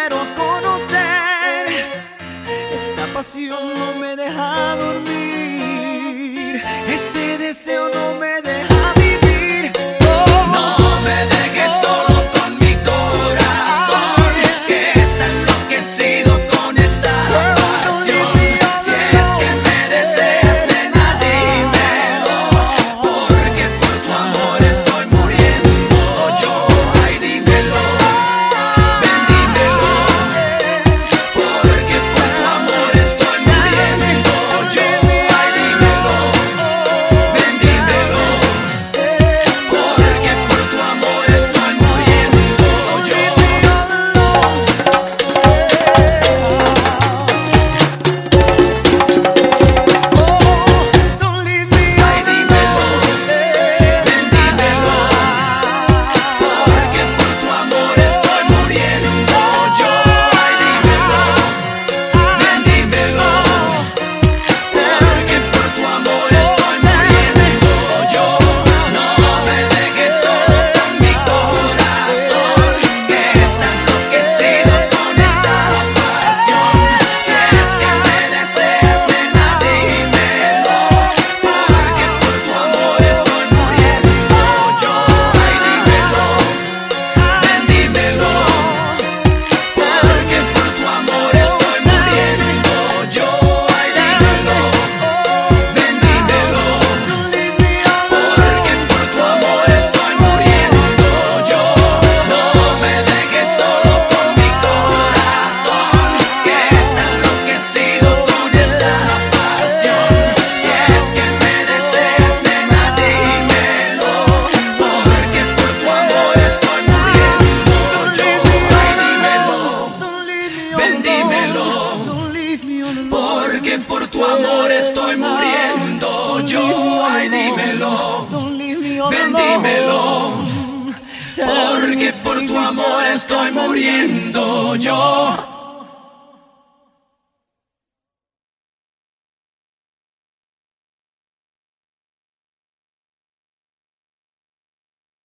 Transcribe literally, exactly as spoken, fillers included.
quiero conocer. Esta pasión no me deja dormir, este deseo no me deja vivir. Oh, no me dejes solo con mi corazón, que está enloquecido con esta pasión. Si es que me deseas, nena, dímelo, porque por tu amor estoy muriendo yo. Ay, dímelo, ven, dímelo, porque por tu amor estoy muriendo yo. Ay, dímelo, ven, dímelo, porque por tu amor estoy muriendo yo. don't leave me Ay, dímelo, ven, dímelo, porque por tu amor estoy muriendo yo. Ay, dímelo, ven, dímelo, porque por tu amor estoy muriendo yo. No me dejes solo con mi corazón, que está enloquecido con esta pasión. Si es que me deseas, nena, dímelo, porque por tu amor estoy muriendo yo. Ay, dímelo, ven, dímelo, porque por tu amor estoy muriendo yo. Ay, dímelo, ven, dímelo, porque por tu amor estoy muriendo yo. No me dejes solo con mi corazón, que está enloquecido con esta pasión. Si es que me deseas, nena, dímelo, porque por tu amor estoy muriendo yo. Ay, dímelo, ven, dímelo, porque por tu amor estoy muriendo yo. Ay, dímelo, ven, dímelo, porque por tu amor estoy muriendo yo.